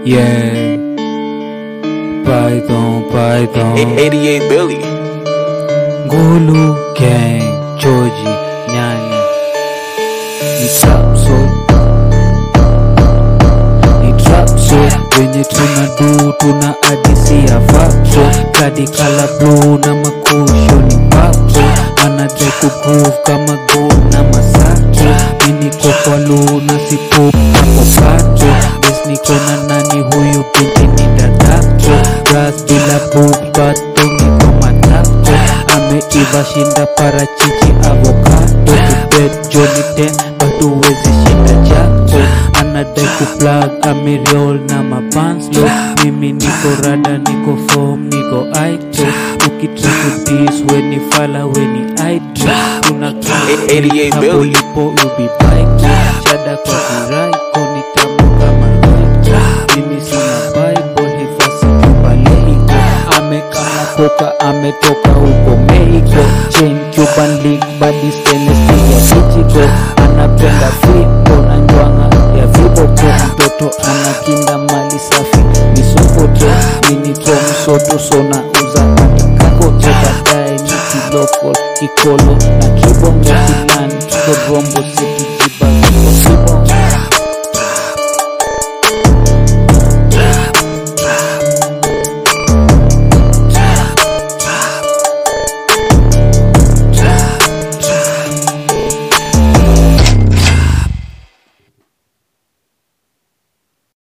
Yeah, Python 88 Billy. Ngulu Gang, Georgie, Nyani. Ni trap soul wenye tuna adisia facto. Bloody color blue na makusho ni papo. Anadai kuprove kama gold na masato. Mini kwa luna si pop hapo pato. Bes niko na nani huyu binti ni dadako. Brass bila boot bato niko matako. Ameiva shinda parachichi avocado. Kubet Johnny 10 batu wezi shinda jako. Anadai kuplug amiriol na mapanslo. Mimi niko rada niko form niko aito. Ukitriku dis weni fala weni aito. Tunakana 88 Billy. Lipo ubi bike. Chada kwa kiraiko ni tamu kama raiko. Mimi sina bible hifasi kubaleiko. Amekana koka ametoka huko Mexico. Chain Cuban League body stainless ya Michiko. Anapenda flipo na njwanga ya viboko. Mtoto anakinda mali safi ni sokoto. Mini tom soto sona uza kako. Baadaye niti local kikolo na kibongo kilani. Tuko Rombo City